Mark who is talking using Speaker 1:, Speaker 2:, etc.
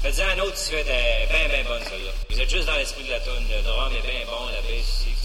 Speaker 1: Faites-en un autre, tu fais, ben bonne, celle-là. Vous êtes juste dans l'esprit de la toune. Le drum est bien bon, la bass aussi.